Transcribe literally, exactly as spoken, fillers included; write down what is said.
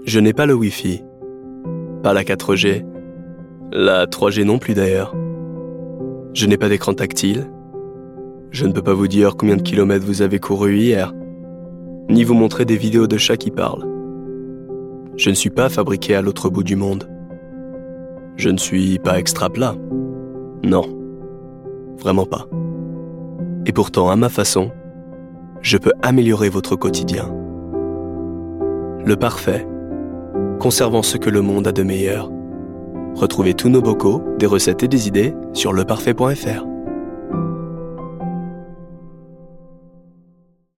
Je n'ai pas le Wi-Fi, pas la quatre G, la trois G non plus d'ailleurs. Je n'ai pas d'écran tactile. Je ne peux pas vous dire combien de kilomètres vous avez couru hier, ni vous montrer des vidéos de chats qui parlent. Je ne suis pas fabriqué à l'autre bout du monde. Je ne suis pas extra plat. Non, vraiment pas. Et pourtant, à ma façon, je peux améliorer votre quotidien. Le parfait, conservant ce que le monde a de meilleur. Retrouvez tous nos bocaux, des recettes et des idées sur leparfait point f r.